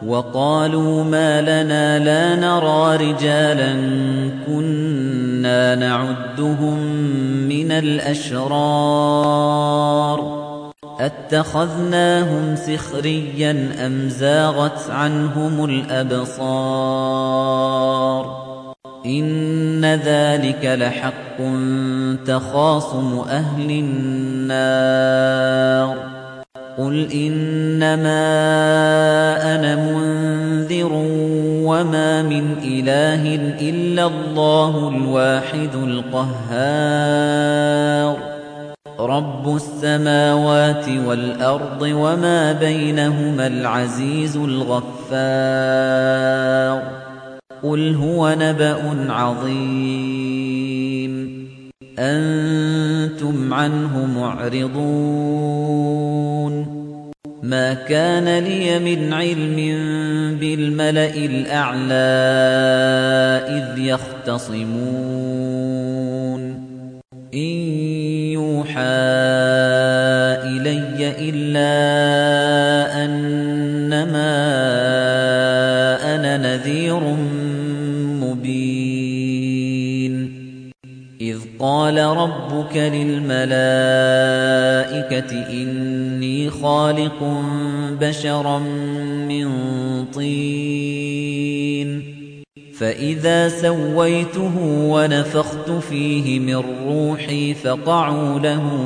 وَقَالُوا مَا لَنَا لَا نَرَىٰ رِجَالًا كُنَّا نَعُدُّهُم مِّنَ الْأَشْرَارِ أَتَّخَذْنَاهُمْ سِخْرِيًّا أَمْ زَاغَتْ عَنْهُمُ الْأَبْصَارُ إِنَّ ذَلِكَ لَحَقٌّ تَخَاصُمُ أَهْلِ النَّارِ قُلْ إِنَّمَا أَنَا مُنذِرٌ وَمَا مِنْ إِلَٰهٍ إِلَّا اللَّهُ الْوَاحِدُ الْقَهَّارُ رَبُّ السَّمَاوَاتِ وَالْأَرْضِ وَمَا بَيْنَهُمَا الْعَزِيزُ الْغَفَّارُ قُلْ هُوَ نَبَأٌ عَظِيمٌ أَنتُمْ عَنْهُ مُعْرِضُونَ مَا كَانَ لِيَ مِنْ عِلْمٍ بِالْمَلَإِ الْأَعْلَىٰ إِذْ يَخْتَصِمُونَ إِن يُوحَىٰ إِلَيَّ إِلَّا أَنَّمَا أَنَا نَذِيرٌ مُّبِينٌ إِذْ قَالَ رَبُّكَ لِلْمَلَائِكَةِ إِنِّي خَالِقٌ بَشَرًا مِّن طِينٍ فَإِذَا سَوَّيْتُهُ وَنَفَخْتُ فِيهِ مِن رُّوحِي فَقَعُوا لَهُ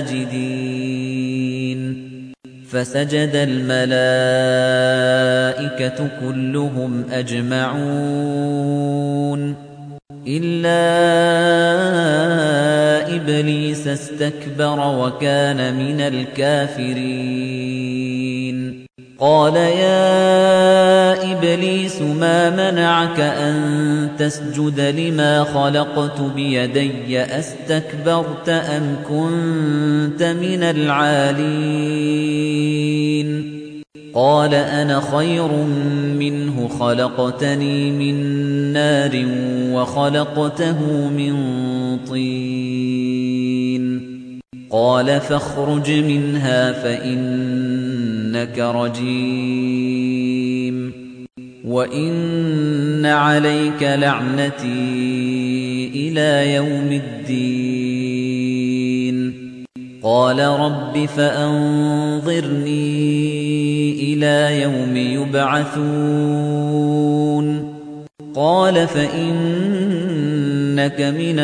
سَاجِدِينَ فَسَجَدَ الْمَلَائِكَةُ كُلُّهُمْ أَجْمَعُونَ إِلَّا إِبْلِيسَ اسْتَكْبَرَ وَكَانَ مِنَ الْكَافِرِينَ قَالَ يَا إِبْلِيسُ مَا مَنَعَكَ أَن تَسْجُدَ لِمَا خَلَقْتُ بِيَدَيَّ أَسْتَكْبَرْتَ أَمْ كُنتَ مِنَ الْعَالِينَ قَالَ أَنَا خَيْرٌ مِّنْهُ خَلَقْتَنِي مِن نَّارٍ وَخَلَقْتَهُ مِن طِينٍ قَالَ فَاخْرُجْ مِنْهَا فَإِنَّكَ رَجِيمٌ وَإِنَّ عَلَيْكَ لَعْنَتِي إِلَىٰ يَوْمِ الدِّينِ قَالَ رَبِّ فَأَنظِرْنِي إِلَىٰ يَوْمِ يُبْعَثُونَ قَالَ فَإِنَّكَ مِنَ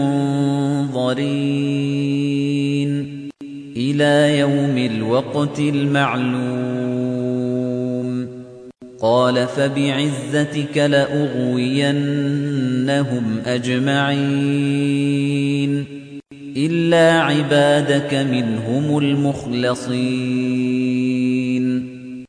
الْمُنظَرِينَ إِلَىٰ يَوْمِ الْوَقْتِ الْمَعْلُومِ قَالَ فَبِعِزَّتِكَ لَأُغْوِيَنَّهُمْ أَجْمَعِينَ إِلَّا عِبَادَكَ مِنْهُمُ الْمُخْلَصِينَ